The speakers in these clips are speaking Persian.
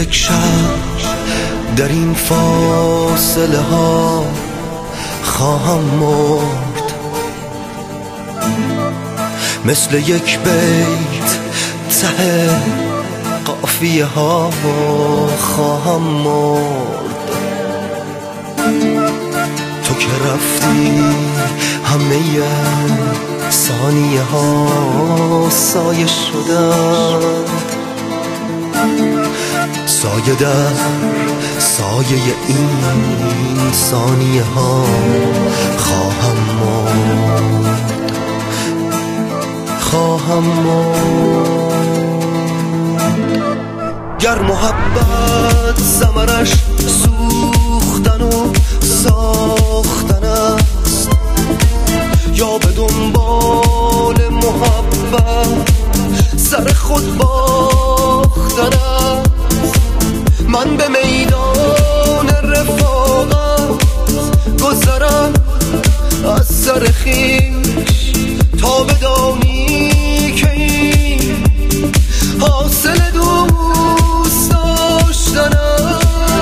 یک شب در این فاصله ها خواهم مرد، مثل یک بیت ته قافیه ها خواهم مرد. تو که رفتی همه ثانیه ها سایه شدن، سایه در سایه این ثانیه ها خواهم مرد، خواهم مرد. گر محبت ثمرش سوختن و ساختن است، یا به دنبال محبت سر خود باختن است، من به میدان رفاقت گذرم از سر خویش تا بدانی که این حاصل دوست داشتن است.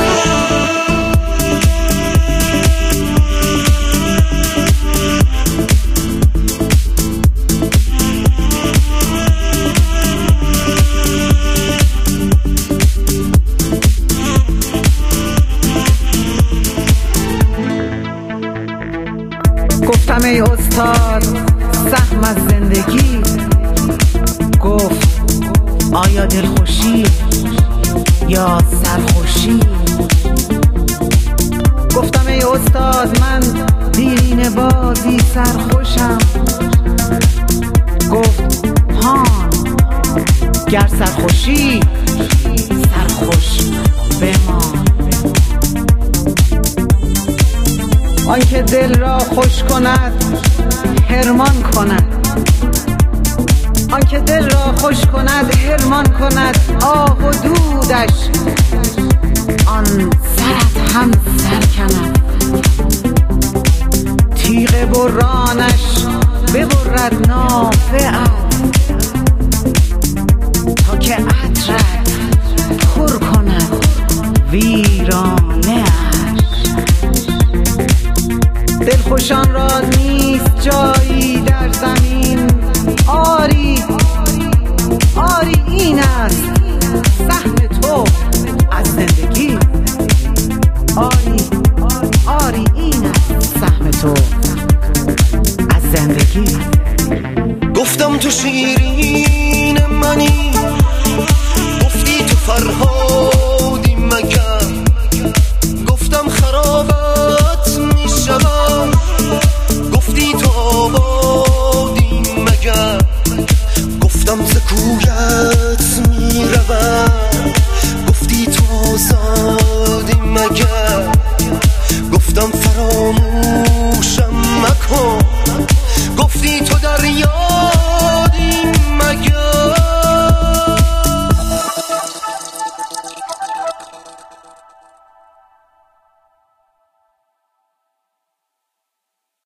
گفتم ای استاد سهم از زندگی، گفت آیا دلخوشی یا سرخوشی؟ گفتم ای استاد من دیرینه بازی سرخوشم، گفت هان گر سرخوشی سرخوش بمان. آنکه دل را خوش کند حرمان کند، آنکه دل را خوش کند حرمان کند آه و دودش، آن سرت هم سر کند، تیغ برانش ببرد نافعت تا که عطرت پر کند ویرانه. دلخوشان را نیست جایی در زمین، آری آری این است سهم تو از زندگی، آری آری این است سهم تو از زندگی. گفتم تو شیرین منی، گفتی تو فرهادی مگر، گفتم خرابت میشم، گفتی تو آبادی مگر، گفتم ز کویت میروم، گفتی تو آزادی مگر، گفتم فراموشم مکن، گفتی تو دریا